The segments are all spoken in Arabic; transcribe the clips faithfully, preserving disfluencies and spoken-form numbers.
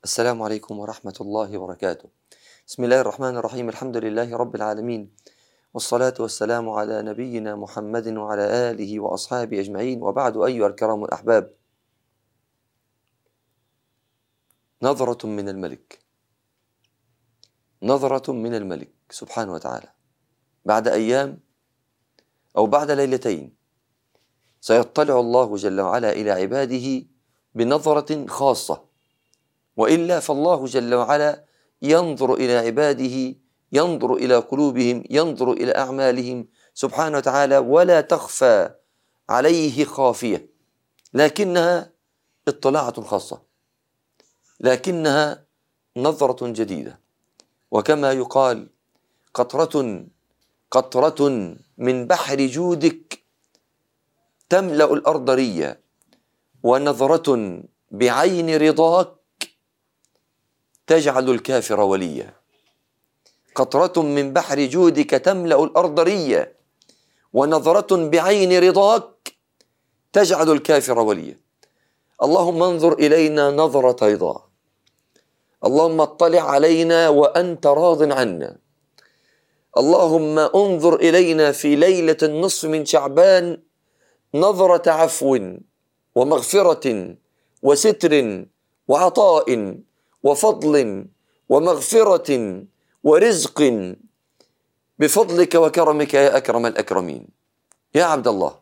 السلام عليكم ورحمة الله وبركاته. بسم الله الرحمن الرحيم. الحمد لله رب العالمين، والصلاة والسلام على نبينا محمد وعلى آله وأصحابه أجمعين، وبعد. أيها الكرام الأحباب، نظرة من الملك، نظرة من الملك سبحانه وتعالى بعد أيام أو بعد ليلتين سيطلع الله جل وعلا إلى عباده بنظرة خاصة، وإلا فالله جل وعلا ينظر إلى عباده، ينظر إلى قلوبهم، ينظر إلى أعمالهم سبحانه وتعالى، ولا تخفى عليه خافية، لكنها اطلاعة خاصة، لكنها نظرة جديدة. وكما يقال: قطرة قطرة من بحر جودك تملأ الأرض ريا، ونظرة بعين رضاك تجعل الكافر وليا. قطرة من بحر جودك تملأ الأرض ريا، ونظرة بعين رضاك تجعل الكافر وليا. اللهم انظر إلينا نظرة رضا، اللهم اطلع علينا وأنت راض عنا، اللهم انظر إلينا في ليلة النصف من شعبان نظرة عفو ومغفرة وستر وعطاء وفضل ومغفرة ورزق بفضلك وكرمك يا أكرم الأكرمين. يا عبد الله،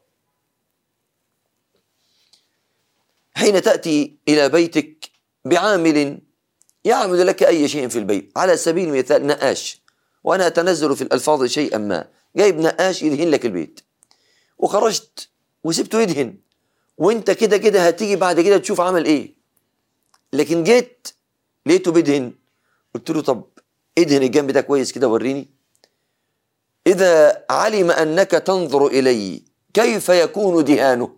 حين تأتي إلى بيتك بعامل يعمل لك أي شيء في البيت، على سبيل المثال نقاش، وأنا أتنزل في الألفاظ شيئا ما، جايب نقاش يدهن لك البيت، وخرجت وسبته يدهن، وانت كده كده هتيجي بعد كده تشوف عمل ايه، لكن جيت لقيته بيدهن، قلت له: طب ادهن الجنب ده كويس كده وريني. إذا علم أنك تنظر إلي كيف يكون دهانه؟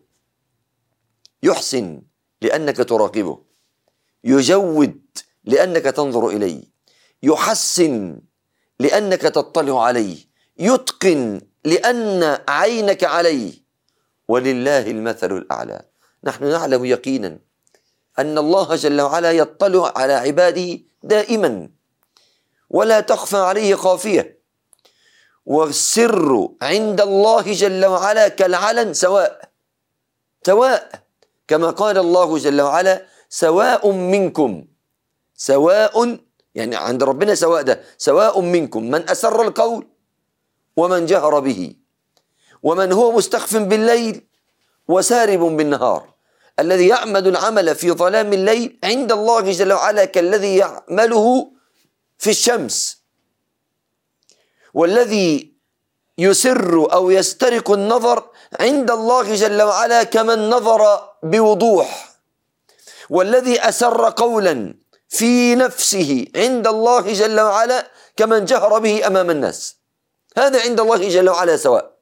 يحسن لأنك تراقبه، يجود لأنك تنظر إليه، يحسن لأنك تطلع عليه، يتقن لأن عينك عليه، ولله المثل الأعلى. نحن نعلم يقينا أن الله جل وعلا يطلع على عباده دائما، ولا تخفى عليه خافية، والسر عند الله جل وعلا كالعلن سواء سواء كما قال الله جل وعلا: سواء منكم، سواء يعني عند ربنا سواء، ده سواء منكم من أسر القول ومن جهر به، ومن هو مستخف بالليل وسارب بالنهار. الذي يعمل العمل في ظلام الليل عند الله جل وعلا كالذي يعمله في الشمس، والذي يسر أو يسترق النظر عند الله جل وعلا كمن نظر بوضوح، والذي أسر قولا في نفسه عند الله جل وعلا كمن جهر به أمام الناس. هذا عند الله جل وعلا سواء.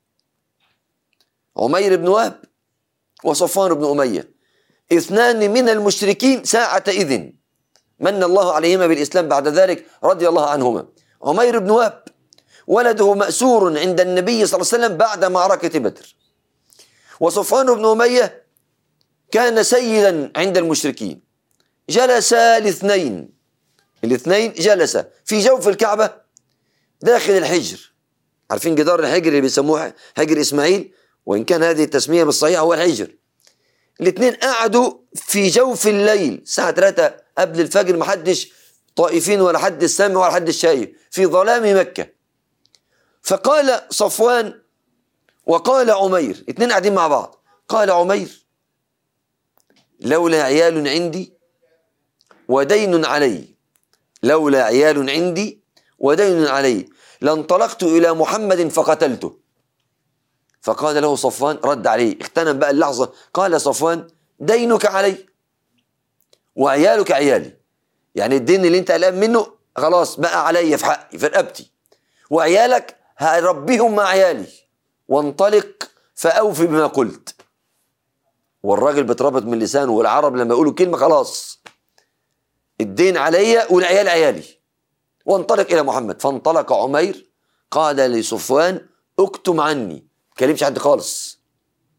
عمير بن وهب وصفوان بن أمية، اثنان من المشركين ساعة إذن من الله عليهما بالإسلام بعد ذلك رضي الله عنهما. عمير بن وهب ولده مأسور عند النبي صلى الله عليه وسلم بعد معركة بدر، وصفوان بن أمية كان سيدا عند المشركين. جلس الاثنين الاثنين جلس في جوف الكعبة داخل الحجر، عارفين جدار الحجر اللي بيسموه حجر إسماعيل، وإن كان هذه التسمية بالصحيح هو الحجر. الاثنين قعدوا في جوف الليل الساعة ثلاثة قبل الفجر، محدش طائفين ولا حد سامع ولا حد شايف، في ظلام مكة. فقال صفوان وقال عمير، اثنين قاعدين مع بعض، قال عمير: لولا عيال عندي ودين علي، لولا عيال عندي ودين علي لانطلقت إلى محمد فقتلته. فقال له صفوان، رد عليه، اغتنم بقى اللحظة، قال صفوان: دينك علي وعيالك عيالي، يعني الدين اللي انت قلقان منه خلاص بقى علي في حقي في رقبتي، وعيالك هربيهم مع عيالي، وانطلق فأوفي بما قلت. والراجل بتربط من لسانه، والعرب لما يقولوا كلمة خلاص الدين علي والعيال عيالي، وانطلق إلى محمد. فانطلق عمير، قال لصفوان: اكتم عني، كلمش حد خالص،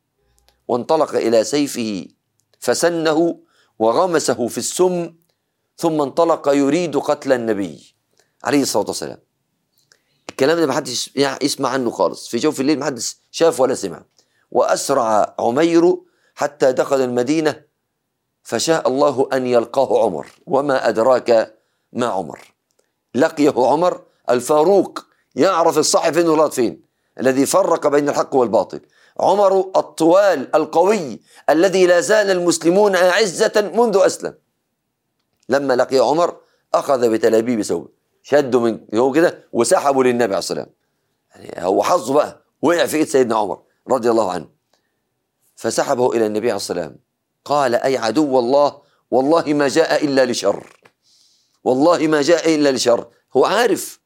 وانطلق إلى سيفه فسنه وغمسه في السم ثم انطلق يريد قتل النبي عليه الصلاة والسلام. الكلام ده محدش يسمع عنه خالص، في جوف الليل محدش شاف ولا سمع. وأسرع عمير حتى دخل المدينة، فشاء الله أن يلقاه عمر. وما أدراك ما عمر؟ لقيه عمر الفاروق، يعرف الصح فين والغلط فين، الذي فرق بين الحق والباطل. عمر الطوال القوي الذي لا زال المسلمون أعزة منذ أسلم. لما لقي عمر أخذ بتلابيب ثوبه، شده من هو كده وسحبه للنبي عليه الصلاة والسلام. يعني هو حظه بقى وقع في ايد سيدنا عمر رضي الله عنه، فسحبه إلى النبي عليه الصلاة والسلام. قال: أي عدو الله، والله ما جاء إلا لشر، والله ما جاء إلا لشر. هو عارف.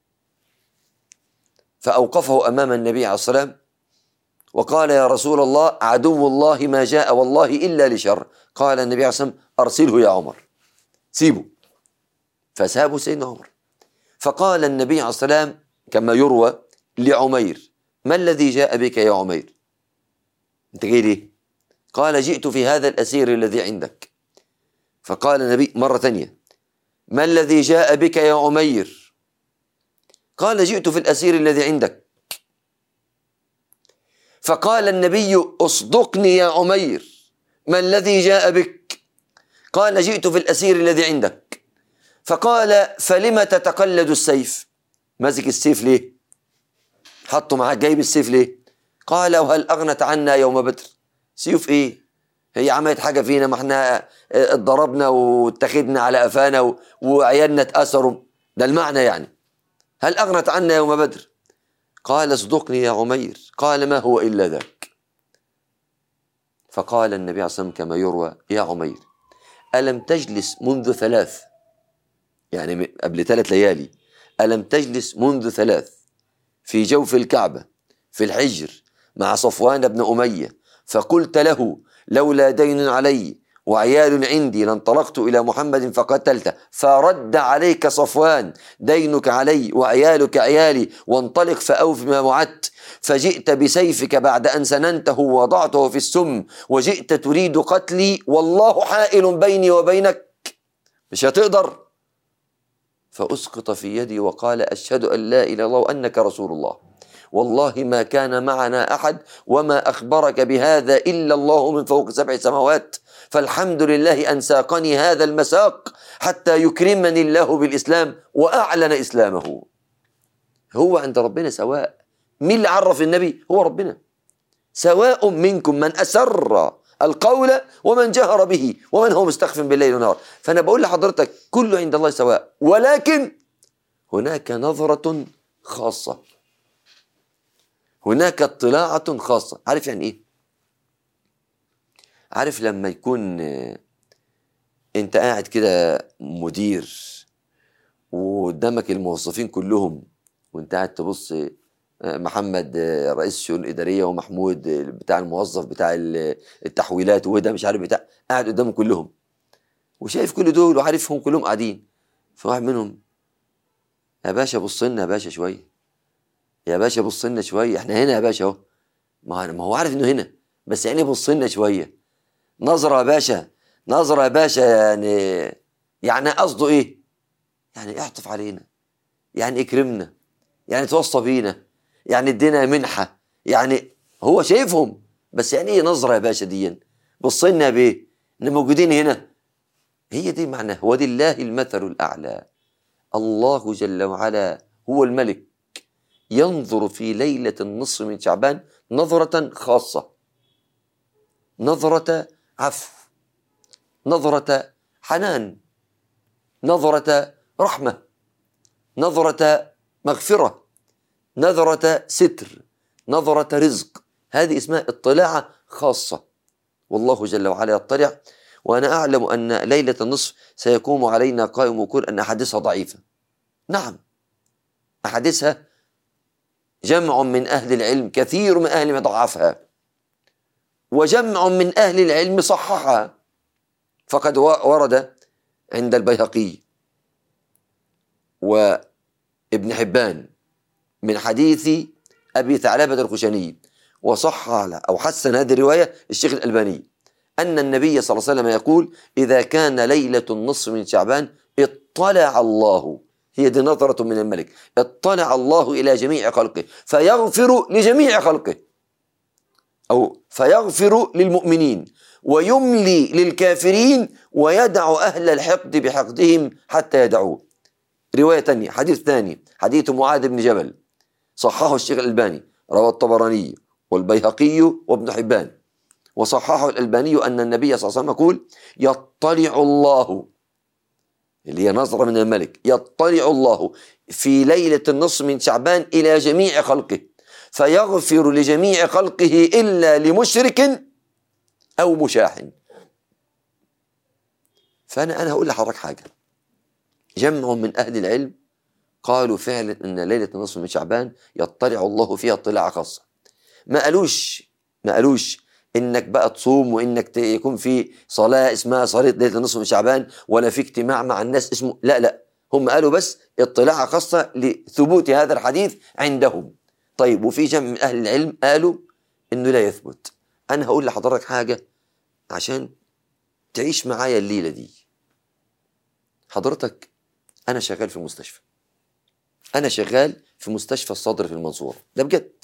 فأوقفه أمام النبي عليه الصلاة والسلام وقال: يا رسول الله، عدو الله ما جاء والله إلا لشر. قال النبي عليه الصلاة والسلام: أرسله يا عمر، سيبه. فسابه سيدنا عمر. فقال النبي عليه الصلاة والسلام كما يروى لعمير: ما الذي جاء بك يا عمير؟ أنت جاي ليه؟ قال: جئت في هذا الأسير الذي عندك. فقال النبي مرة ثانية: ما الذي جاء بك يا عمير؟ قال: جئت في الأسير الذي عندك. فقال النبي: اصدقني يا عمير، ما الذي جاء بك؟ قال: جئت في الأسير الذي عندك. فقال: فلم تتقلد السيف؟ ماسك السيف ليه؟ حطه معاك، جايب السيف ليه؟ قال: وهل أغنت عنا يوم بدر؟ سيوف ايه؟ هي عملت حاجة فينا؟ ما احنا اتضربنا واتخذنا على قفانا وعيالنا اتأثروا، ده المعنى يعني. هل أغنت عنا يوم بدر؟ قال: اصدقني يا عمير. قال: ما هو إلا ذاك. فقال النبي عليه الصلاة والسلام كما يروى: يا عمير، ألم تجلس منذ ثلاث، يعني قبل ثلاث ليالي، ألم تجلس منذ ثلاث في جوف الكعبة في الحجر مع صفوان بن أمية، فقلت له: لولا دين علي وعيال عندي لانطلقت إلى محمد فقتلته، فرد عليك صفوان: دينك علي وعيالك عيالي، وانطلق فأوف ما وعدت. فجئت بسيفك بعد أن سننته ووضعته في السم، وجئت تريد قتلي، والله حائل بيني وبينك، مش هتقدر. فأسقط في يدي وقال: أشهد أن لا إله إلا الله وأنك رسول الله، والله ما كان معنا أحد وما أخبرك بهذا إلا الله من فوق سبع سماوات، فالحمد لله أن ساقني هذا المساق حتى يكرمني الله بالإسلام وأعلن إسلامه. هو عند ربنا سواء. مين اللي عرف النبي؟ هو ربنا. سواء منكم من أسر القول ومن جهر به ومن هو مستخف بالليل والنهار. فأنا بقول لحضرتك كله عند الله سواء، ولكن هناك نظرة خاصة، هناك اطلاعة خاصة. عارف يعني ايه؟ عارف لما يكون انت قاعد كده مدير وقدامك الموظفين كلهم، وانت قاعد تبص محمد رئيس الشؤون الإدارية ومحمود بتاع الموظف بتاع التحويلات وده مش عارف بتاع، قاعد قدامهم كلهم وشايف كل دول وعارفهم كلهم قاعدين. فواحد منهم: يا باشا بص لنا يا باشا شوية، يا باشا بص لنا شويه، احنا هنا يا باشا اهو. ما هو عارف انه هنا، بس يعني بص لنا شويه، نظره يا باشا، نظره يا باشا. يعني يعني قصده ايه؟ يعني اعطف علينا، يعني اكرمنا، يعني توصى بينا، يعني ادينا منحه. يعني هو شايفهم، بس يعني ايه نظره يا باشا دي؟ بص لنا بايه؟ ان موجودين هنا. هي دي معناه. هو دي الله المثل الاعلى. الله جل وعلا هو الملك، ينظر في ليلة النصف من شعبان نظرة خاصة، نظرة عفو، نظرة حنان، نظرة رحمة، نظرة مغفرة، نظرة ستر، نظرة رزق. هذه اسمها اطلاعة خاصة. والله جل وعلا يطلع. وأنا أعلم أن ليلة النصف سيقوم علينا قائم ويقول أن أحاديثها ضعيفة. نعم، أحاديثها جمع من أهل العلم، كثير من أهل العلم ضعفها، وجمع من أهل العلم صححها. فقد ورد عند البيهقي وابن حبان من حديث أبي ثعلبة الخشني، وصح أو حسن هذه الرواية الشيخ الألباني، أن النبي صلى الله عليه وسلم يقول إذا كان ليلة النصف من شعبان اطلع الله، هي دي نظرة من الملك، اطلع الله إلى جميع خلقه فيغفر لجميع خلقه، أو فيغفر للمؤمنين ويملي للكافرين ويدع أهل الحقد بحقدهم حتى يدعوه. رواية ثانية، حديث ثاني، حديث معاذ بن جبل، صححه الشيخ الألباني، رواه الطبراني والبيهقي وابن حبان، وصححه الألباني أن النبي صلى الله عليه وسلم يقول يطلع الله، اللي هي نظرة من الملك، يطلع الله في ليلة النصف من شعبان إلى جميع خلقه فيغفر لجميع خلقه إلا لمشرك أو مشاحن. فأنا أنا هقول لحضرتك حاجة، جمع من أهل العلم قالوا فعلا أن ليلة النصف من شعبان يطلع الله فيها اطلاع خاصة. ما قالوش ما قالوش إنك بقى تصوم وإنك يكون في صلاة اسمها صلاة ليلة النصف من شعبان ولا في اجتماع مع الناس اسمه، لا لا، هم قالوا بس اطلاع خاصة لثبوت هذا الحديث عندهم. طيب، وفي جمع من أهل العلم قالوا إنه لا يثبت. أنا هقول لحضرتك حاجة عشان تعيش معايا الليلة دي. حضرتك أنا شغال في المستشفى، أنا شغال في مستشفى الصدر في المنصورة، ده بجد.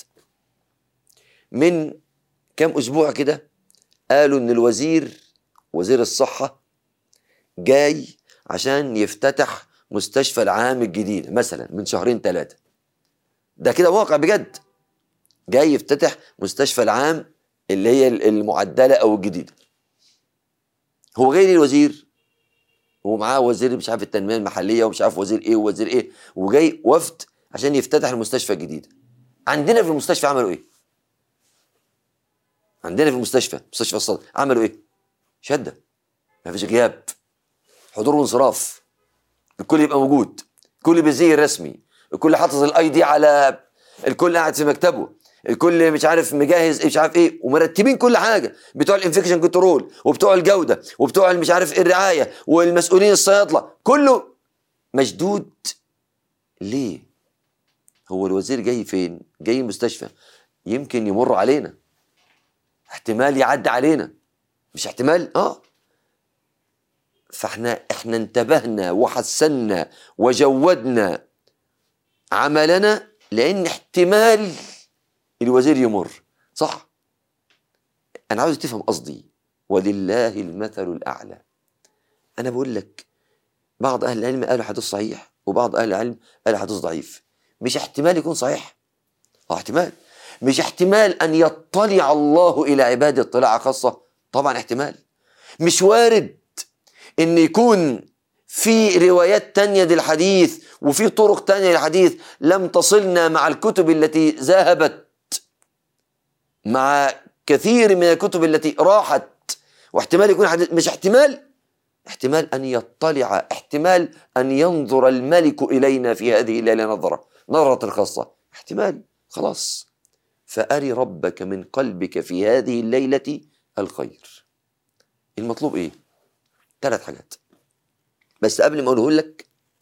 من كام أسبوع كده قالوا إن الوزير وزير الصحة جاي عشان يفتتح مستشفى العام الجديد مثلا من شهرين ثلاثة، ده كده واقع بجد، جاي يفتتح مستشفى العام اللي هي المعدلة أو الجديدة. هو جاي لي الوزير ومعاه وزير مش عارف التنمية المحلية ومش عارف وزير ايه ووزير ايه، وجاي وفد عشان يفتتح المستشفى الجديدة. عندنا في المستشفى عملوا ايه؟ عندنا في المستشفى مستشفى الصدر عملوا ايه؟ شدة، ما فيش غياب، حضور وانصراف، الكل يبقى موجود، الكل بالزي الرسمي، الكل حاطط الاي دي على، الكل قاعد في مكتبه، الكل مش عارف مجهز مش عارف ايه، ومرتبين كل حاجه، بتوع الانفكشن كنترول وبتوع الجوده وبتوع مش عارف ايه الرعايه والمسؤولين الصيادله، كله مشدود. ليه؟ هو الوزير جاي فين؟ جاي مستشفى، يمكن يمر علينا، احتمال يعدي علينا، مش احتمال اه فاحنا احنا انتبهنا وحسنا وجودنا عملنا لان احتمال الوزير يمر، صح؟ انا عاوز تفهم قصدي، ولله المثل الاعلى. انا بقول لك بعض اهل العلم قالوا حديث صحيح وبعض اهل العلم قالوا حديث ضعيف، مش احتمال يكون صحيح، اه احتمال، مش احتمال ان يطلع الله الى عباده اطلاع خاصه، طبعا احتمال، مش وارد ان يكون في روايات تانية للحديث وفي طرق تانية للحديث لم تصلنا مع الكتب التي ذهبت، مع كثير من الكتب التي راحت، واحتمال يكون حديث، مش احتمال، احتمال أن يطلع، احتمال أن ينظر الملك إلينا في هذه الليلة نظرة نظرة الخاصة، احتمال، خلاص. فأري ربك من قلبك في هذه الليلة الخير. المطلوب ايه؟ ثلاث حاجات، بس قبل ما اقوله لك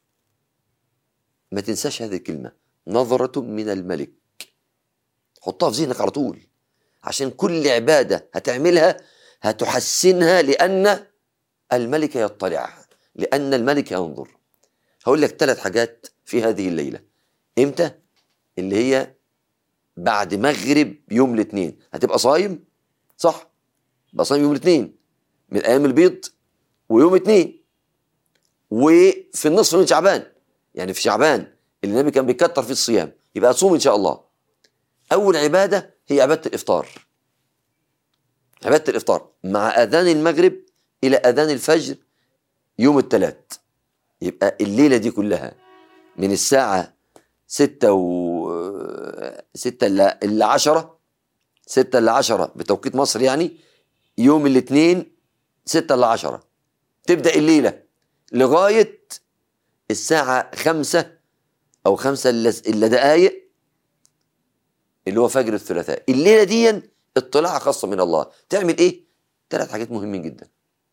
ما تنساش هذه الكلمة، نظرة من الملك، حطها في ذهنك على طول، عشان كل عبادة هتعملها هتحسنها لأن الملك يطلع، لأن الملك ينظر. هقول لك ثلاث حاجات في هذه الليلة. امتى؟ اللي هي بعد مغرب يوم الاثنين، هتبقى صايم، صح؟ يبقى صايم يوم الاثنين من أيام البيض، ويوم اثنين، وفي النصف من شعبان، يعني في شعبان اللي النبي كان بيكتر فيه الصيام، يبقى تصوم إن شاء الله. أول عبادة هي عبادة الإفطار، عبادة الإفطار مع أذان المغرب إلى أذان الفجر يوم الثلاث، يبقى الليلة دي كلها من الساعة ستة و ستة إلا عشرة، ستة إلا عشرة بتوقيت مصر، يعني يوم الاثنين ستة إلا عشرة تبدأ الليلة لغاية الساعة خمسة أو خمسة إلا دقايق اللي هو فجر الثلاثاء. الليلة دي اطلاع خاصة من الله. تعمل ايه؟ ثلاث حاجات مهمين جدا.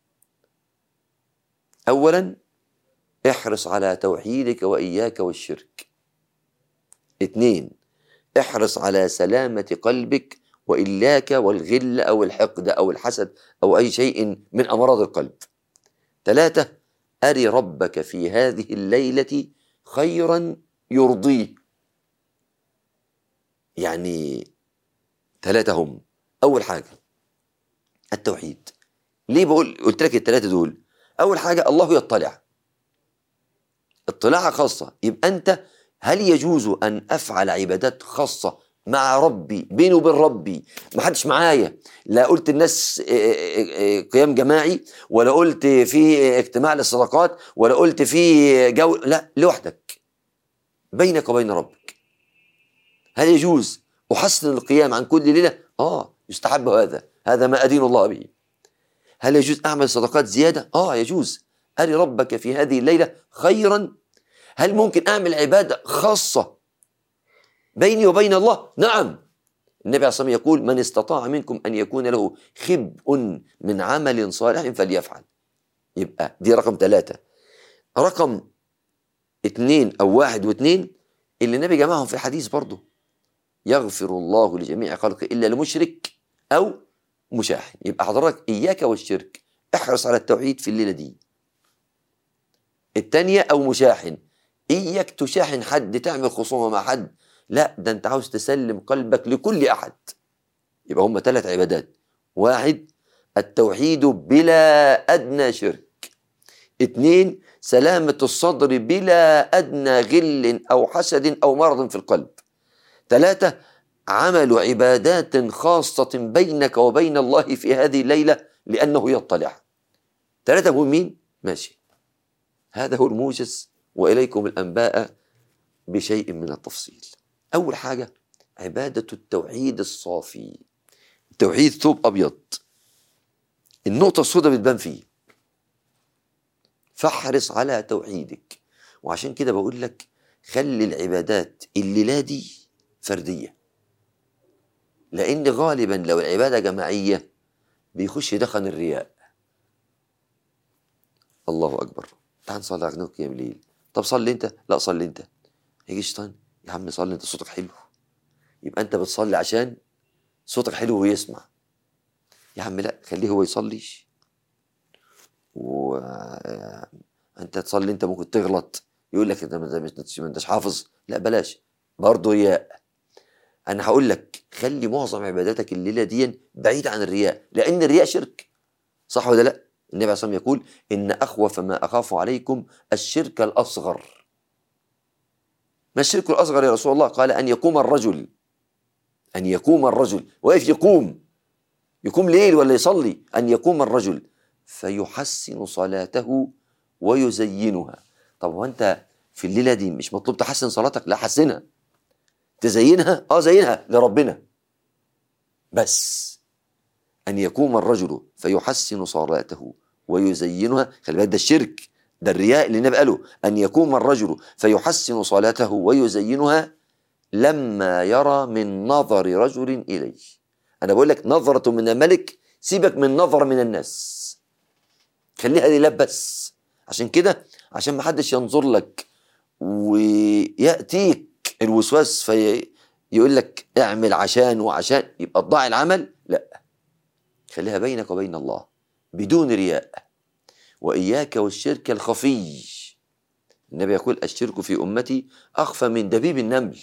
اولا، احرص على توحيدك واياك والشرك. اثنين، احرص على سلامة قلبك وإياك والغل أو الحقد أو الحسد أو أي شيء من أمراض القلب. ثلاثة، أري ربك في هذه الليلة خيرا يرضيه. يعني ثلاثة هم. أول حاجة التوحيد. ليه بقول قلت لك الثلاثة دول؟ أول حاجة الله يطلع اطلاع خاصة. يبقى أنت هل يجوز أن أفعل عبادات خاصة مع ربي بيني وبين ربي، ما حدش معايا، لا قلت الناس قيام جماعي ولا قلت في اجتماع للصدقات ولا قلت في جو، لا، لوحدك بينك وبين ربك. هل يجوز أحسن القيام عن كل ليلة؟ آه يستحب هذا، هذا ما أدين الله به. هل يجوز أعمل صدقات زيادة؟ آه يجوز. أري ربك في هذه الليلة خيرا. هل ممكن أعمل عبادة خاصة بيني وبين الله؟ نعم. النبي عليه الصلاة والسلام يقول من استطاع منكم أن يكون له خبء من عمل صالح فليفعل. يبقى دي رقم ثلاثة. رقم اثنين أو واحد واثنين اللي النبي جمعهم في حديث برضه، يغفر الله لجميع خلقه إلا لمشرك أو مشاحن. يبقى حضرتك إياك والشرك، احرص على التوحيد في الليلة دي. التانية أو مشاحن، إياك تشاحن حد، تعمل خصومة مع حد، لا، ده أنت عاوز تسلم قلبك لكل أحد. يبقى هم ثلاث عبادات. واحد التوحيد بلا أدنى شرك. اثنين سلامة الصدر بلا أدنى غل أو حسد أو مرض في القلب. ثلاثة عمل عبادات خاصة بينك وبين الله في هذه الليلة لأنه يطلع. ثلاثة مهمين. ماشي، هذا هو الموجز، وإليكم الأنباء بشيء من التفصيل. أول حاجة عبادة التوحيد الصافي. التوحيد ثوب أبيض، النقطة السوداء بتبان فيه، فاحرص على توحيدك. وعشان كده بقول لك خلي العبادات الليلة دي فردية، لأن غالبا لو العبادة جماعية بيخش يدخن الرياء. الله أكبر، تعال نصلي على قيام الليل. طب صلي أنت، لا صلي أنت. يجي شيطان يا عم صلي أنت، صوتك حلو. يبقى أنت بتصلي عشان صوتك حلو ويسمع. يا عم لا، خليه هو يصليش وأنت تصلي. أنت ممكن تغلط، يقول لك أنت ما أنتش حافظ. لا بلاش، برضه رياء. أنا هقول لك خلي معظم عباداتك الليلة دي بعيد عن الرياء، لأن الرياء شرك، صح ولا لا؟ النبي عليه الصلاة والسلام يقول إن أخوف ما أخاف عليكم الشرك الأصغر. ما الشرك الأصغر يا رسول الله؟ قال أن يقوم الرجل أن يقوم الرجل واقف يقوم يقوم ليل ولا يصلي، أن يقوم الرجل فيحسن صلاته ويزينها. طب وأنت في الليلة دي مش مطلوب تحسن صلاتك؟ لا، حسنها. تزينها؟ آه زينها لربنا. بس أن يقوم الرجل فيحسن صلاته ويزينها، خلي بالك ده الشرك، ده الرياء اللي النبي قاله، أن يقوم الرجل فيحسن صلاته ويزينها لما يرى من نظر رجل إليه. أنا بقول لك نظرة من الملك، سيبك من نظر من الناس، خليها لله بس. عشان كده عشان ما حدش ينظر لك ويأتيك الوسواس فيقول لك اعمل عشان وعشان يبقى تضاع العمل. لا، خليها بينك وبين الله بدون رياء. وإياك والشرك الخفي. النبي يقول الشرك في أمتي أخفى من دبيب النمل.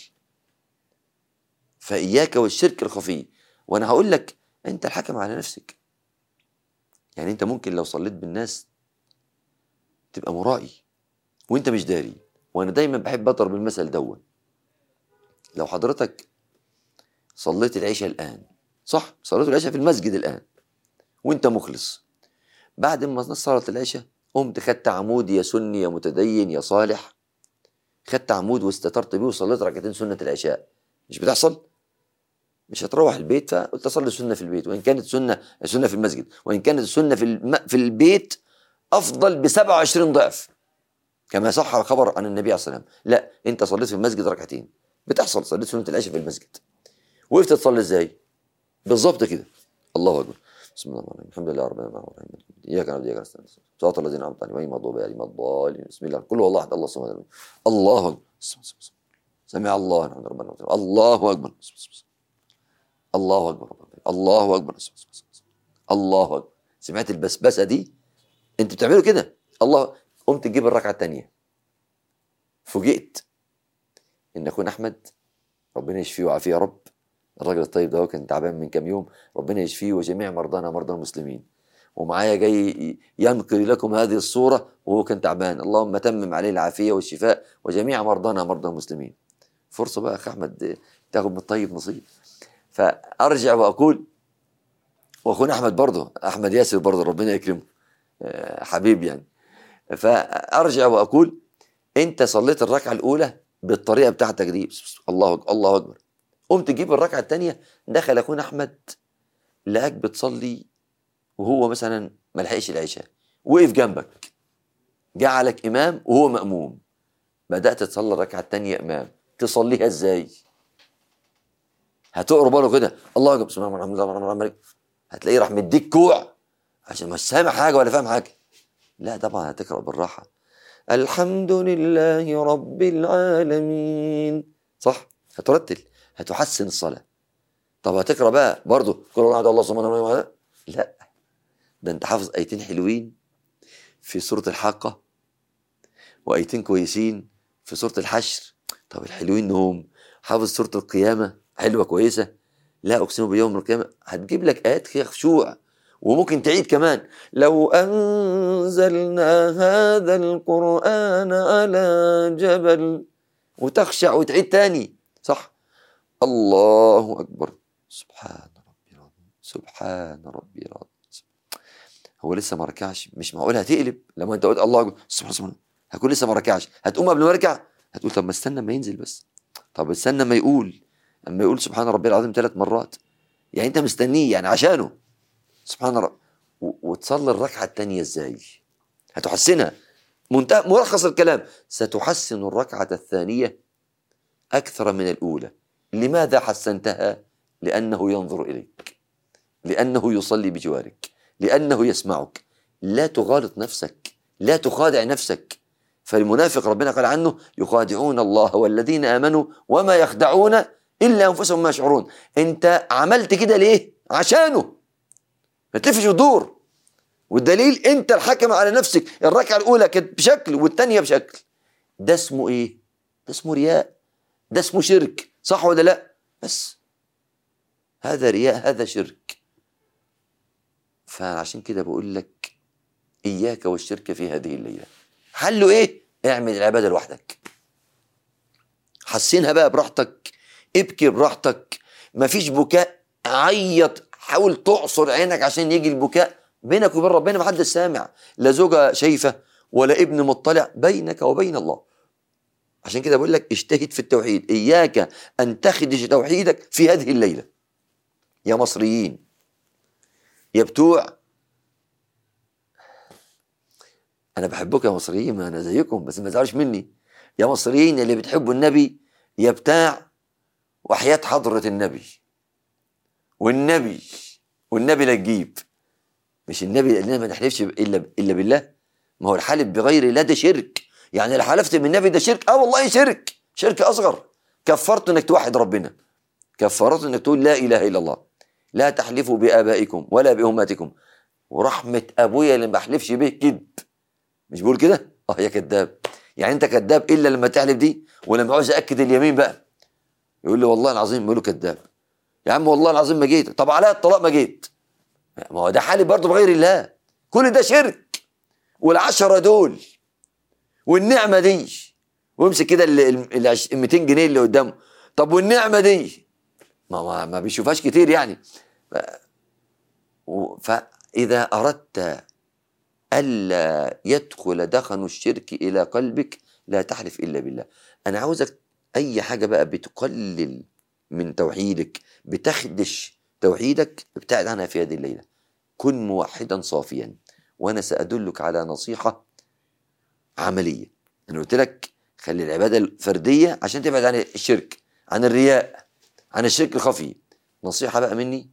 فإياك والشرك الخفي. وأنا هقول لك أنت الحكم على نفسك. يعني أنت ممكن لو صليت بالناس تبقى مرائي وأنت مش داري. وأنا دايما بحب أضرب المثل دون. لو حضرتك صليت العشاء الآن، صح، صليت العشاء في المسجد الآن وأنت مخلص، بعد ما صلت العشاء قمت خدت عمود، يا سني يا متدين يا صالح، خدت عمود واستترت بيه وصليت ركعتين سنة العشاء، مش بتحصل؟ مش هتروح البيت فقلت أصلي السنة في البيت، وإن كانت سنة سنة في المسجد، وإن كانت السنة في الم... في البيت أفضل ب سبعة وعشرين ضعف كما صح الخبر عن النبي عليه الصلاة والسلام. لا، أنت صليت في المسجد ركعتين، بتحصل صليت سنة العشاء في المسجد. وقفت تصلي إزاي؟ بالظبط كده. الله أكبر، بسم الله الرحمن الرحيم، الحمد لله رب العالمين، إياك نعبد وإياك نستعين، صراط الذين أنعمت عليهم غير المغضوب عليهم ولا الضالين، بسم الله، كل والله أحد الله الصمد، الله أكبر، سمع الله لمن حمده ربنا، الله أكبر، الله أكبر، الله أكبر، الله أكبر. سمعت البسبسة دي؟ أنت بتعمله كده، الله. قمت تجيب الركعة التانية، فوجئت إن أخونا أحمد ربنا يشفيه ويعافيه يا رب، الراجل الطيب ده هو كان تعبان من كام يوم، ربنا يشفيه وجميع مرضانا مرضى المسلمين، ومعايا جاي ينقل لكم هذه الصورة وهو كان تعبان، اللهم تمم عليه العافية والشفاء وجميع مرضانا مرضى المسلمين. فرصة بقى أخ أحمد تاخد من الطيب نصيب. فأرجع وأقول، وأخونا أحمد برضه، أحمد ياسر برضه ربنا يكرمه حبيب يعني، فأرجع وأقول أنت صليت الركعة الأولى بالطريقة بتاعتك دي، الله أكبر الله أكبر، قمت تجيب الركعة الثانية، دخل أخونا أحمد لقاك بتصلي وهو مثلا ما لحقش العشاء، وقف جنبك جعلك إمام وهو مأموم، بدأت تصلي الركعة الثانية إمام، تصليها إزاي؟ هتقرب له كده الله أكبر بسم الله الرحمن الرحيم، هتلاقيه راح مديك كوع عشان مش سامع حاجة ولا فاهم حاجة. لا طبعا هتقرأ بالراحة، الحمد لله رب العالمين، صح؟ هترتل، هتحسن الصلاة. طب هتقرأ بقى برضه كل واحد الله سبحانه وتعالى؟ لا، ده انت حافظ ايتين حلوين في سورة الحاقة وايتين كويسين في سورة الحشر. طب الحلوين هم حافظ سورة القيامة حلوة كويسة، لا اقسم بيوم القيامة، هتجيب لك ايات فيها خشوع وممكن تعيد كمان، لو انزلنا هذا القرآن على جبل، وتخشع وتعيد تاني، صح؟ الله اكبر، سبحان ربي العظيم، سبحان ربي العظيم. هو لسه ما ركعش، مش معقول هتقلب لما انت قلت الله اكبر سبحان الله، هكون لسه ما ركعش، هتقوم قبل ما اركع، هتقول طب ما استنى ما ينزل بس، طب استنى ما يقول، اما يقول سبحان ربي العظيم ثلاث مرات، يعني انت مستنيه يعني عشانه سبحان رب، وتصلي الركعه الثانيه ازاي؟ هتحسنها، منتهى ملخص الكلام، ستحسن الركعه الثانيه اكثر من الاولى. لماذا حسنتها؟ لانه ينظر اليك، لانه يصلي بجوارك، لأنه يسمعك. لا تغالط نفسك، لا تخادع نفسك، فالمنافق ربنا قال عنه يخادعون الله والذين آمنوا وما يخدعون إلا أنفسهم ما يشعرون. أنت عملت كده ليه؟ عشانه، ما تلفش وتدور، والدليل أنت الحكم على نفسك، الركعة الأولى كانت بشكل والثانية بشكل، ده اسمه إيه؟ ده اسمه رياء، ده اسمه شرك، صح ولا لا؟ بس هذا رياء، هذا شرك. فعشان كده بقول لك إياك والشرك في هذه الليلة. حله إيه؟ اعمل العبادة لوحدك، حسنها بقى براحتك، ابكي براحتك، مفيش بكاء، عيط، حاول تعصر عينك عشان يجي البكاء، بينك وبين ربنا محدش سامع، لا زوجة شايفة ولا ابن مطلع، بينك وبين الله. عشان كده بقول لك اجتهد في التوحيد، إياك أن تخدش توحيدك في هذه الليلة. يا مصريين، يا بتوع، أنا بحبكم يا مصريين، ما أنا زيكم بس ما تزعلوش مني، يا مصريين اللي بتحبوا النبي، يا بتاع وحياة حضرة النبي، والنبي والنبي لا تجيب، مش النبي اللي ما نحلفش إلا إلا بالله، ما هو الحلف بغير الله ده شرك، يعني لو حلفت بالنبي ده شرك، اه والله شرك، شرك أصغر، كفرت إنك توحد ربنا، كفرت إنك تقول لا إله إلا الله، لا تحلفوا بآبائكم ولا بأمهاتكم، ورحمة أبويا اللي ما بحلفش به كذب، مش بقول كده؟ اه يا كذاب، يعني انت كذاب الا لما تحلف دي، ولما عاوز اكد اليمين بقى يقول لي والله العظيم، يقول له كذاب، يا عم والله العظيم ما جيت، طب عليا الطلاق ما جيت، ما هو ده حالف برضه بغير الله، كل ده شرك. والعشرة دول والنعمة دي، ويمسك كده ال مئتين جنيه اللي قدامه، طب والنعمة دي ما, ما, ما بيشوفهاش كتير يعني. فإذا أردت ألا يدخل دخن الشرك إلى قلبك لا تحلف إلا بالله. أنا عاوزك أي حاجة بقى بتقلل من توحيدك، بتخدش توحيدك، ابتعد عنها في هذه الليلة، كن موحدا صافيا. وأنا سأدلك على نصيحة عملية. أنا قلت لك خلي العبادة الفردية عشان تبعد عن الشرك، عن الرياء، عن الشرك الخفي. نصيحة بقى مني،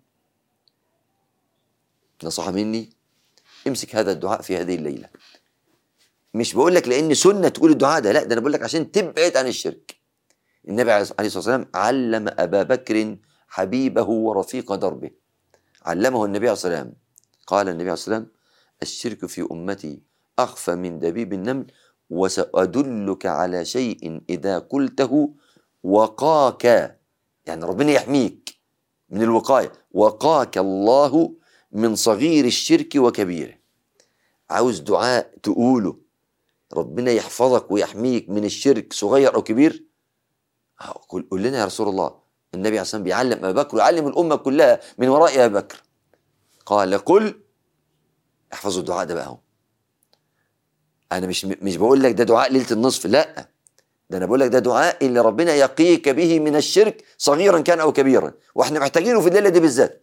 نصيحة مني، امسك هذا الدعاء في هذه الليلة. مش بقول لك لأن سنة تقول الدعاء ده، لا، ده أنا بقول لك عشان تبعد عن الشرك. النبي عليه الصلاة والسلام علم أبا بكر حبيبه ورفيق دربه. علمه النبي عليه الصلاة والسلام، قال النبي عليه الصلاة والسلام: الشرك في أمتي أخفى من دبيب النمل، وسأدلك على شيء إذا قلته وقاك، يعني ربنا يحميك من الوقاية، وقاك الله من صغير الشرك وكبيره. عاوز دعاء تقوله ربنا يحفظك ويحميك من الشرك صغير أو كبير؟ قل لنا يا رسول الله. النبي عليه الصلاة والسلام بيعلم أبا بكر ويعلم الأمة كلها من وراء أبي بكر، قال: قل. احفظوا الدعاء ده بقى. أنا مش مش بقول لك ده دعاء ليلة النصف، لا، ده أنا بقول لك ده دعاء اللي ربنا يقيك به من الشرك صغيرا كان أو كبيرا، وإحنا محتاجينه في الليلة دي بالذات.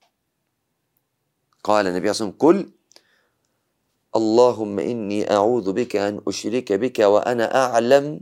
قال النبي صلى الله عليه وسلم: قل اللهم إني أعوذ بك أن أشرك بك وأنا أعلم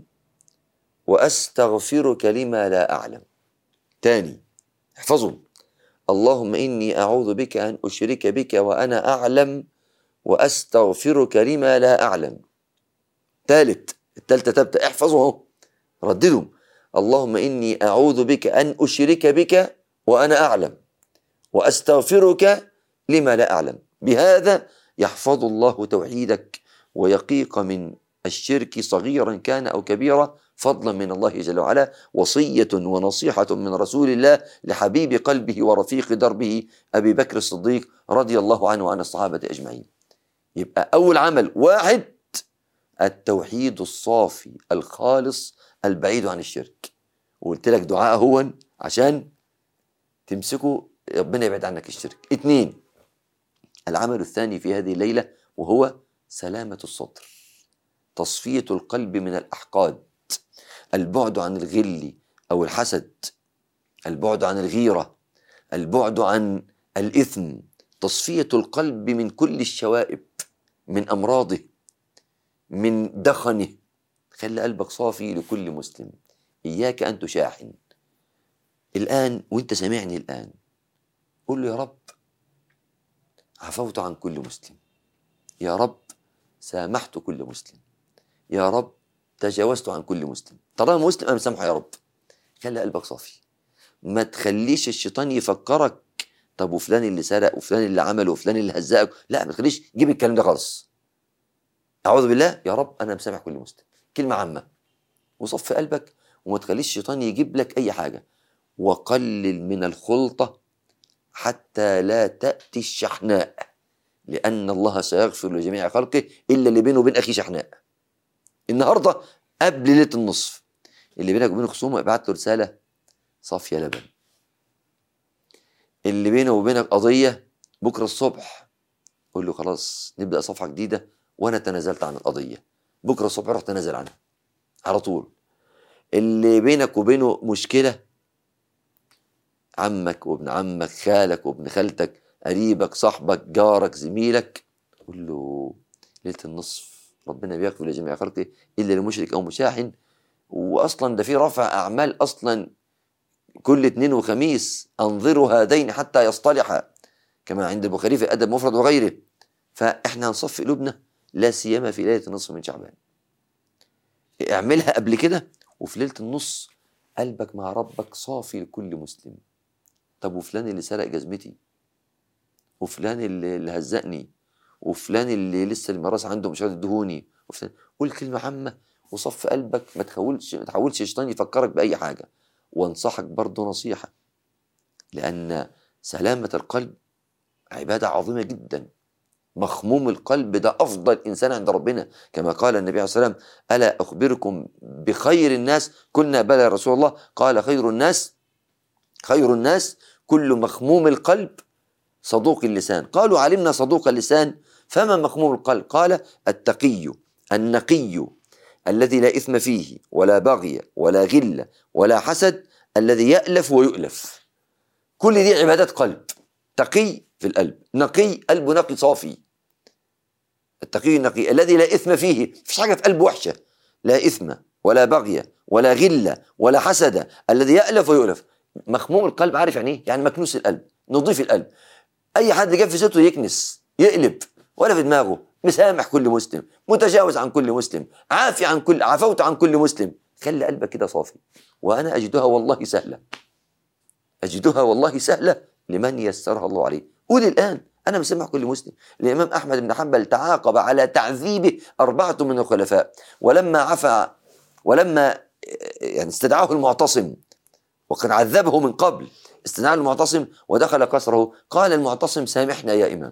وأستغفرك لما لا أعلم. تاني احفظوا: اللهم إني أعوذ بك أن أشرك بك وأنا أعلم وأستغفرك لما لا أعلم. ثالث الثالثة تبدأ، احفظوا رددوا: اللهم إني أعوذ بك أن أشرك بك وأنا أعلم وأستغفرك لما لا أعلم. بهذا يحفظ الله توحيدك ويقيك من الشرك صغيرا كان أو كبيرا، فضلا من الله جل وعلا، وصية ونصيحة من رسول الله لحبيب قلبه ورفيق دربه أبي بكر الصديق رضي الله عنه وعن الصحابة أجمعين. يبقى أول عمل واحد، التوحيد الصافي الخالص البعيد عن الشرك، وقلت لك دعاء هو عشان تمسكه ربنا يبعد عنك الشرك. اثنين، العمل الثاني في هذه الليلة وهو سلامة الصدر، تصفية القلب من الأحقاد، البعد عن الغل أو الحسد، البعد عن الغيرة، البعد عن الإثم، تصفية القلب من كل الشوائب، من أمراضه، من دخنه. خلي قلبك صافي لكل مسلم، إياك أن تشاحن. الآن وانت سامعني الآن قل له: يا رب عفوت عن كل مسلم، يا رب سامحت كل مسلم، يا رب تجاوزت عن كل مسلم. طالما مسلم أنا مسامحه يا رب. خلي قلبك صافي، ما تخليش الشيطان يفكرك طب وفلان اللي سرق وفلان اللي عمل وفلان اللي هزقك، لا، ما تخليش جيب الكلام ده خالص. أعوذ بالله، يا رب أنا مسامح كل مسلم، كلمة عامة، وصف قلبك، وما تخليش الشيطان يجيب لك أي حاجة. وقلل من الخلطة حتى لا تأتي الشحناء، لأن الله سيغفر لجميع خلقه إلا اللي بينه وبين أخيه شحناء. النهاردة قبل ليلة النصف اللي بينك وبين خصومه ابعت له رسالة صافية لبن. اللي بينه وبينك قضية بكرة الصبح قول له خلاص نبدأ صفحة جديدة وأنا تنازلت عن القضية، بكرة الصبح روح تنازل عنها على طول. اللي بينك وبينه مشكلة، عمك وابن عمك، خالك وابن خالتك، قريبك، صاحبك، جارك، زميلك، قول له ليلة النصف ربنا بيغفر لجميع خلقه إلا لمشرك أو مشاحن. وأصلا ده في رفع أعمال أصلا كل اثنين وخميس، أنظروا هذين حتى يصطلحا كما عند البخاري في الأدب المفرد وغيره. فإحنا هنصفي قلوبنا لا سيما في ليلة النصف من شعبان. اعملها قبل كده، وفي ليلة النص قلبك مع ربك صافي لكل مسلم. طب وفلان اللي سرق جزمتي، وفلان اللي, اللي هزقني، وفلان اللي لسه الميراث عنده مش راضي يدهوني، قول كلمة عامة وصف قلبك، ما تحاولش ما تحاولش الشيطان يفكرك بأي حاجة. وانصحك برضه نصيحة، لأن سلامة القلب عبادة عظيمة جدا. مخموم القلب ده أفضل إنسان عند ربنا، كما قال النبي عليه الصلاة والسلام: ألا أخبركم بخير الناس؟ قلنا بلى يا رسول الله. قال: خير الناس خير الناس كل مخموم القلب صدوق اللسان. قالوا: علمنا صدوق اللسان، فما مخموم القلب؟ قال: التقي النقي الذي لا إثم فيه ولا بغي ولا غل ولا حسد، الذي يألف ويؤلف. كل دي عبادات قلب. تقي في القلب، نقي، قلبه نقي صافي. التقي النقي الذي لا إثم فيه، مفيش حاجة في قلبه وحشة، لا إثم ولا بغي ولا غل ولا حسد، الذي يألف ويؤلف. مخموم القلب عارف يعني ايه؟ يعني مكنوس القلب، نضيف القلب. اي حد جاب في سيرته يكنس يقلب، ولا في دماغه، مسامح كل مسلم، متجاوز عن كل مسلم، عافي عن كل عفوت عن كل مسلم. خلي قلبك كده صافي، وانا اجدها والله سهله. أجدها والله سهلة لمن يسرها الله عليه. قول الآن، أنا مسمع كل مسلم. الإمام أحمد بن حنبل تعاقب على تعذيبه أربعة من الخلفاء، ولما عفى ولما يعني استدعاه المعتصم، وقد عذبه من قبل، استدعاه المعتصم ودخل قصره، قال المعتصم سامحنا يا إمام،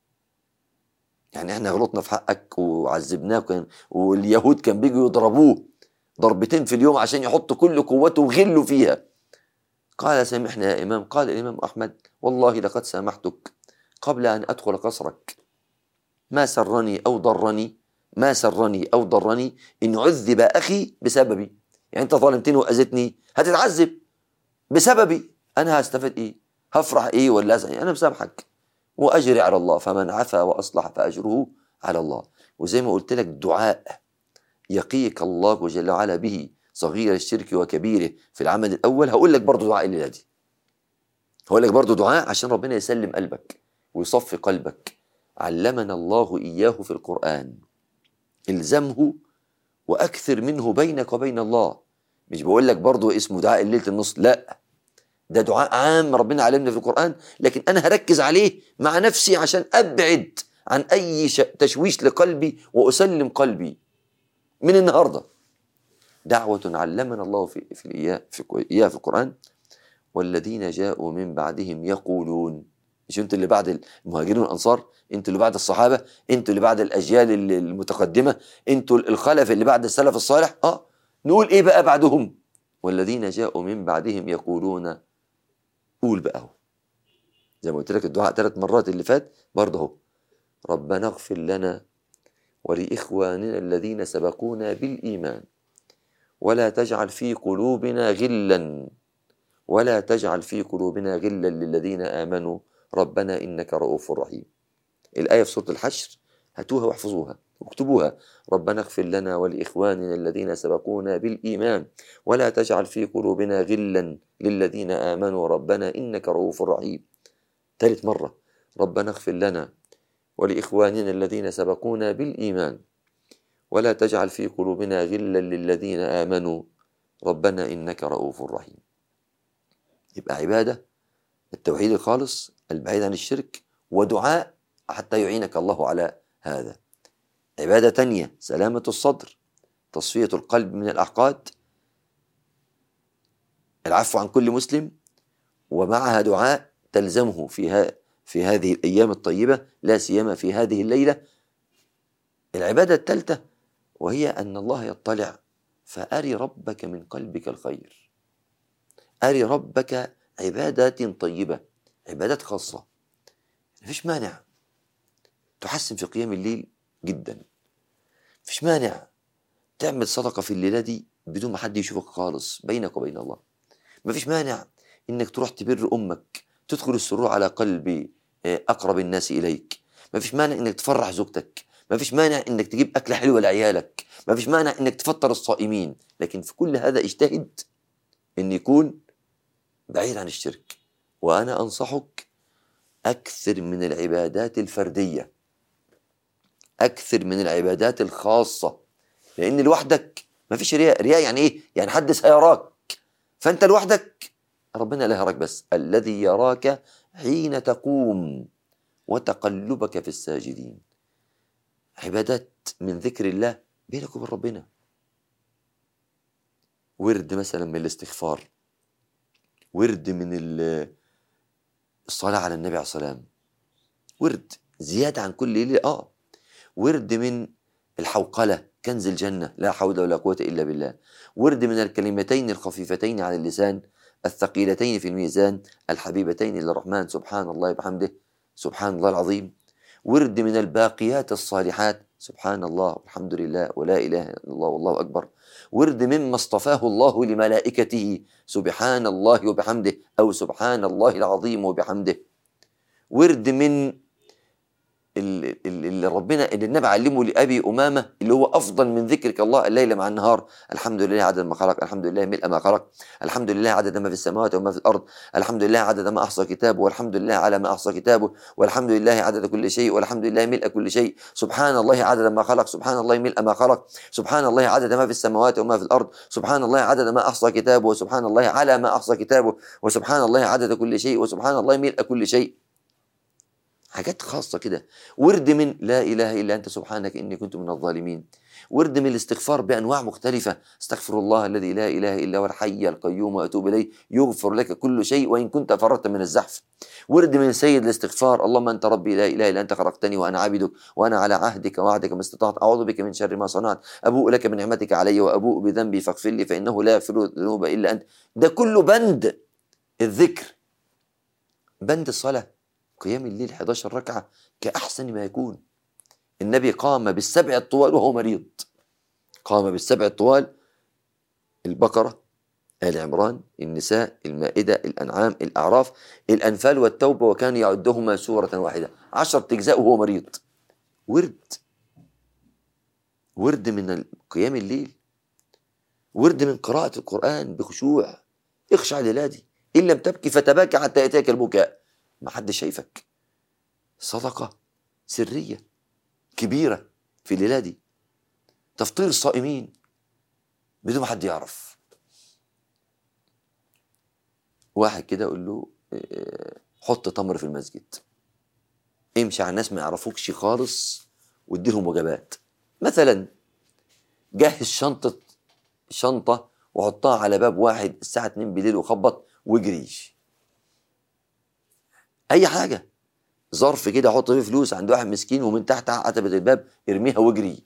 يعني احنا غلطنا في حقك وعذبناك، واليهود كان بيجوا يضربوه ضربتين في اليوم عشان يحطوا كل قوته وغلوا فيها. قال سامحنا يا إمام. قال الإمام أحمد والله لقد سامحتك قبل أن أدخل قصرك، ما سرني أو ضرني ما سرني أو ضرني إن عذب أخي بسببي. يعني أنت ظالمتني وأذيتني، هتتعذب بسببي، أنا هستفاد إيه؟ هفرح إيه ولا أزعل؟ أنا مسامحك وأجري على الله، فمن عفا وأصلح فأجره على الله. وزي ما قلت لك، دعاء يقيك الله جل وعلا به صغير الشرك وكبيره في العمل الأول. هقول لك برضو دعاء الليلة دي، هقول لك برضو دعاء عشان ربنا يسلم قلبك ويصفي قلبك. علمنا الله إياه في القرآن، الزمه وأكثر منه بينك وبين الله. مش بقول لك برضو اسمه دعاء الليلة النص، لا، ده دعاء عام ربنا علمنا في القرآن، لكن أنا هركز عليه مع نفسي عشان أبعد عن أي تشويش لقلبي وأسلم قلبي من النهاردة. دعوة علمنا الله في في الإياه في, في القرآن: والذين جاءوا من بعدهم يقولون. مش انتوا اللي بعد المهاجرين والأنصار، انتوا اللي بعد الصحابة، انتوا اللي بعد الأجيال المتقدمة، انتوا الخلف اللي بعد السلف الصالح. اه نقول ايه بقى بعدهم؟ والذين جاءوا من بعدهم يقولون. قول بقى اهو، زي ما قلت لك الدعاء ثلاث مرات اللي فات برضه اهو: ربنا اغفر لنا ولإخواننا الذين سبقونا بالإيمان ولا تجعل في قلوبنا غلا ولا تجعل في قلوبنا غلا للذين آمنوا ربنا إنك رؤوف رحيم. الآية في سورة الحشر، هاتوها واحفظوها واكتبوها: ربنا اغفر لنا ولإخواننا الذين سبقونا بالإيمان ولا تجعل في قلوبنا غلا للذين آمنوا ربنا إنك رؤوف رحيم. ثالث مرة: ربنا اغفر لنا ولإخواننا الذين سبقونا بالإيمان ولا تجعل في قلوبنا غلا للذين آمنوا ربنا إنك رؤوف رحيم. يبقى عبادة التوحيد الخالص البعيد عن الشرك، ودعاء حتى يعينك الله على هذا. عبادة تانية: سلامة الصدر، تصفية القلب من الأحقاد، العفو عن كل مسلم، ومعها دعاء تلزمه فيها في هذه الأيام الطيبة، لا سيما في هذه الليلة. العبادة الثالثة وهي أن الله يطلع فأري ربك من قلبك الخير. أري ربك عبادات طيبة، عبادات خاصة. مفيش مانع تحسن في قيام الليل جدا، مفيش مانع تعمل صدقة في الليلة دي بدون ما حد يشوفك خالص، بينك وبين الله. مفيش مانع إنك تروح تبر أمك، تدخل السرور على قلب أقرب الناس إليك. مفيش مانع إنك تفرح زوجتك، مفيش مانع إنك تجيب أكلة حلوة لعيالك، مفيش مانع إنك تفطر الصائمين. لكن في كل هذا اجتهد إن يكون بعيد عن الشرك. وأنا أنصحك أكثر من العبادات الفردية، أكثر من العبادات الخاصة، لأن لوحدك مفيش رياء. رياء يعني إيه؟ يعني حد سيراك، فأنت لوحدك ربنا لا يراك، بس الذي يراك حين تقوم وتقلبك في الساجدين. عبادات من ذكر الله بينك وبين ربنا، ورد مثلا من الاستغفار، ورد من الصلاة على النبي عليه الصلاة والسلام، ورد زيادة عن كل ليلة، آه ورد من الحوقلة كنز الجنة لا حول ولا قوة إلا بالله، ورد من الكلمتين الخفيفتين على اللسان الثقيلتين في الميزان الحبيبتين للرحمن سبحان الله وبحمده سبحان الله العظيم، ورد من الباقيات الصالحات سبحان الله والحمد لله ولا إله إلا الله والله أكبر، ورد مما اصطفاه الله لملائكته سبحان الله وبحمده أو سبحان الله العظيم وبحمده، ورد من اللي ربنا اللي النبي علمه لأبي أمامة، اللي هو أفضل من ذكرك الله الليل مع النهار. الحمد لله عدد ما خلق، الحمد لله ملء ما خلق، الحمد لله عدد ما في السماوات وما في الأرض، الحمد لله عدد ما أحصى كتابه، والحمد لله على ما أحصى كتابه، والحمد لله عدد كل شيء، والحمد لله ملء كل شيء، سبحان الله عدد ما خلق، سبحان الله ملء ما خلق، سبحان الله عدد ما في السماوات وما في الأرض، سبحان الله عدد ما أحصى كتابه، وسبحان الله على ما أحصى كتابه، وسبحان الله عدد كل شيء، وسبحان الله ملء كل شيء. حاجات خاصة كده. ورد من لا إله إلا أنت سبحانك إني كنت من الظالمين. ورد من الاستغفار بأنواع مختلفة، استغفر الله الذي لا إله إلا هو الحي القيوم وأتوب إليه يغفر لك كل شيء وإن كنت فررت من الزحف. ورد من سيد الاستغفار، اللهم أنت ربي لا إله إلا أنت خلقتني وأنا عبدك وأنا على عهدك ووعدك ما استطعت، أعوذ بك من شر ما صنعت، أبوء لك بنعمتك علي وأبوء بذنبي فاغفر لي فإنه لا يغفر الذنوب إلا أنت. ده كله بند الذكر. بند الصلاة، قيام الليل إحدى عشرة ركعة كأحسن ما يكون. النبي قام بالسبع الطوال وهو مريض، قام بالسبع الطوال: البقرة، آل عمران، النساء، المائدة، الأنعام، الأعراف، الأنفال والتوبة، وكان يعدهما سورة واحدة، عشرة أجزاء وهو مريض. ورد ورد من قيام الليل، ورد من قراءة القرآن بخشوع. اخشع للادي إن لم تبكي فتباكى حتى يأتيك البكاء، ما حد شايفك. صدقة سرية كبيرة في الليلة دي. تفطير الصائمين بدون ما حد يعرف. واحد كده يقول له حط تمر في المسجد، امشي على الناس ما يعرفوكش خالص واديلهم وجبات. مثلا جهز شنطة شنطة وحطها على باب واحد الساعة اتنين بالليل وخبط واجريش. أي حاجة، ظرف كده حط فيه فلوس عند واحد مسكين ومن تحت عتبة الباب ارميها واجري.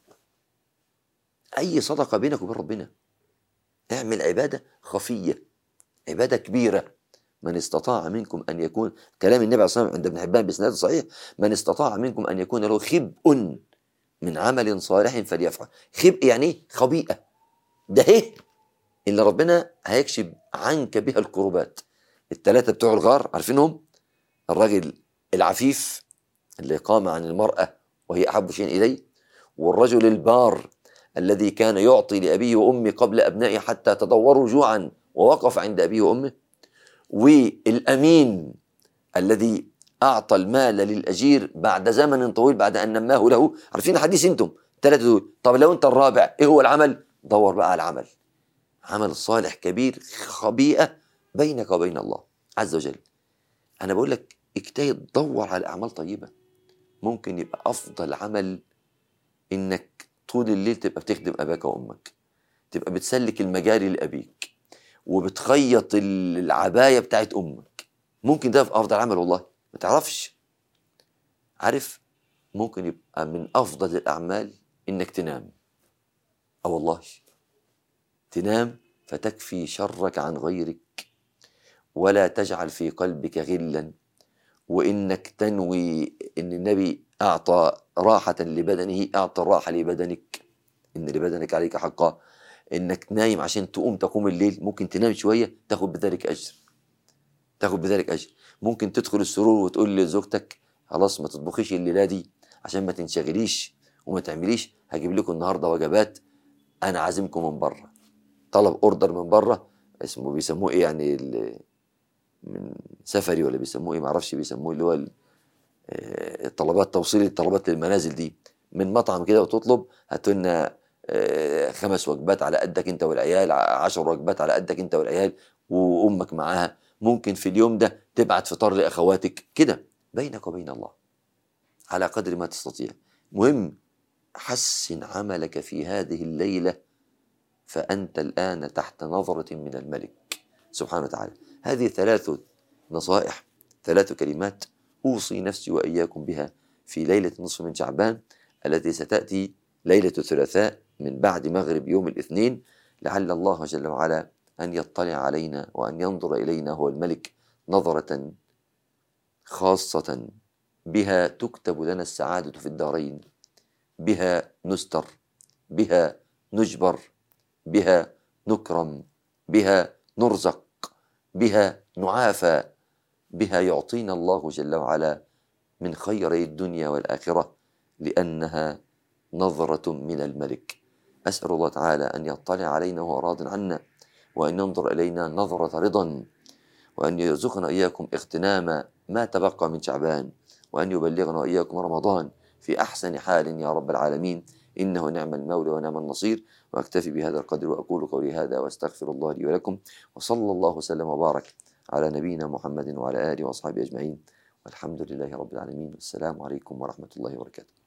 أي صدقة بينك وبين ربنا. اعمل عبادة خفية، عبادة كبيرة. من استطاع منكم أن يكون، كلام النبي عليه الصلاة والسلام عند ابن حبان بإسناد صحيح: من استطاع منكم أن يكون له خبء من عمل صالح فليفعل. خبء يعني ايه؟ خبيئة. ده هي اللي ربنا هيكشف عنك بها الكروبات. الثلاثة بتوع الغار عارفينهم؟ الراجل العفيف اللي قام عن المرأة وهي أحب شيء إليه، والرجل البار الذي كان يعطي لأبيه وأمه قبل أبنائه حتى تضوروا جوعا ووقف عند أبيه وأمه، والأمين الذي أعطى المال للأجير بعد زمن طويل بعد أن نماه له. عارفين الحديث انتم ثلاثة دول. طب لو انت الرابع، ايه هو العمل؟ دور بقى على العمل، عمل صالح كبير خبيئة بينك وبين الله عز وجل. أنا بقول لك اجتهد، دور على أعمال طيبة. ممكن يبقى أفضل عمل إنك طول الليل تبقى بتخدم أباك وأمك، تبقى بتسلك المجاري لأبيك وبتخيط العباية بتاعت أمك. ممكن ده أفضل عمل والله، ما تعرفش. عارف، ممكن يبقى من أفضل الأعمال إنك تنام. أه والله، تنام فتكفي شرك عن غيرك ولا تجعل في قلبك غلا، وإنك تنوي إن النبي أعطى راحة لبدنه، أعطى الراحة لبدنك، إن لبدنك عليك حقا. إنك نايم عشان تقوم تقوم الليل، ممكن تنام شوية تاخد بذلك أجر، تاخد بذلك أجر. ممكن تدخل السرور وتقول لزوجتك خلاص ما تطبخيش الليلة دي عشان ما تنشغليش وما تعمليش، هجيب لكم النهاردة وجبات، أنا عازمكم من بره. طلب أوردر من بره، اسمه بيسموه إيه يعني، من سفري ولا بيسموه إيه معرفش، بيسموه اللي هو الطلبات، توصيل الطلبات للمنازل دي من مطعم كده، وتطلب هاتولنا خمس وجبات على قدك انت والعيال، عشر وجبات على قدك انت والعيال وامك معاها. ممكن في اليوم ده تبعت فطار لاخواتك كده بينك وبين الله على قدر ما تستطيع. مهم حسن عملك في هذه الليلة، فأنت الآن تحت نظرة من الملك سبحانه وتعالى. هذه ثلاث نصائح، ثلاث كلمات أوصي نفسي وإياكم بها في ليلة نصف من شعبان التي ستأتي ليلة الثلاثاء من بعد مغرب يوم الاثنين. لعل الله جل وعلا أن يطلع علينا وأن ينظر إلينا هو الملك نظرة خاصة بها تكتب لنا السعادة في الدارين، بها نستر، بها نجبر، بها نكرم، بها نرزق، بها نعافى، بها يعطينا الله جل وعلا من خيري الدنيا والآخرة، لأنها نظرة من الملك. أسأل الله تعالى أن يطلع علينا وهو راض عنا، وأن ينظر إلينا نظرة رضا، وأن يرزقنا إياكم اغتنام ما تبقى من شعبان، وأن يبلغنا وإياكم رمضان في أحسن حال يا رب العالمين، إنه نعم المولى ونعم النصير. وأكتفي بهذا القدر وأقول قولي هذا وأستغفر الله لي ولكم، وصلى الله وسلم وبارك على نبينا محمد وعلى آله وأصحابه أجمعين، والحمد لله رب العالمين. والسلام عليكم ورحمة الله وبركاته.